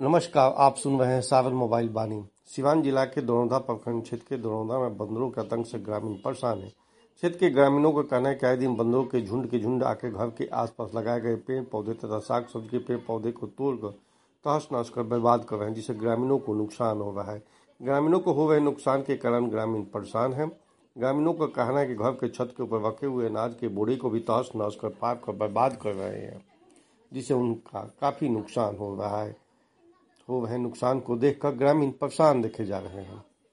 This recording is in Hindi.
नमस्कार, आप सुन रहे हैं सावन मोबाइल बानी। सिवान जिला के दरौंधा प्रखंड क्षेत्र के दरौंधा में बंदरों के आतंक से ग्रामीण परेशान है। क्षेत्र के ग्रामीणों का कहना है कि आए दिन बंदरों के झुंड आके घर के आसपास लगाए गए पेड़ पौधे तथा साग सब्जी के पेड़ पौधे को तोड़कर तहस नहस कर बर्बाद कर रहे हैं, जिससे ग्रामीणों को नुकसान हो रहा है। ग्रामीणों को हो रहे नुकसान के कारण ग्रामीण परेशान है। ग्रामीणों का कहना है कि घर के छत के ऊपर रखे हुए अनाज के बोरे को भी तहस नहस कर फाड़ कर बर्बाद कर रहे हैं, जिससे उनका काफी नुकसान हो रहा है। हो रहे नुकसान को देखकर ग्रामीण परेशान देखे जा रहे हैं।